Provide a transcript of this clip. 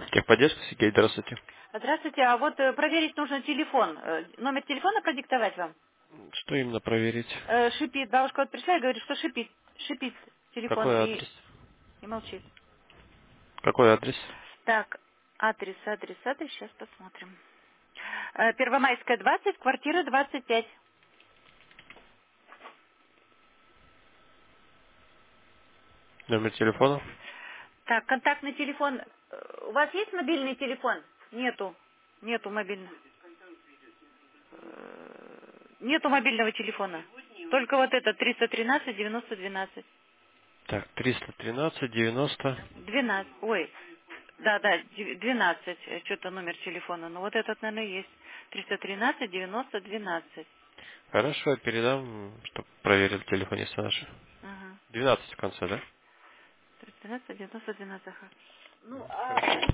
Техподдержка, Сергей, здравствуйте. Здравствуйте, а вот проверить нужно телефон. Номер телефона продиктовать вам? Что именно проверить? Шипит. Бабушка вот пришла и говорит, что шипит. Шипит телефон Какой и, адрес? и молчит. Какой адрес? Так, адрес. Сейчас посмотрим. Первомайская, 20, квартира 25. Номер телефона? Так, контактный телефон. У вас есть мобильный телефон? Нету. Нету мобильного. Нету мобильного телефона. Только вот это 313 90 12. Так, 313 90. 12. Ой. Да, 12. Что-то номер телефона. Ну вот этот, наверное, есть. 313 90 12. Хорошо, я передам, чтобы проверили телефониста наши. Ага. 12 в конце, да? 313 90 12. Ага. Ну, а Хорошо.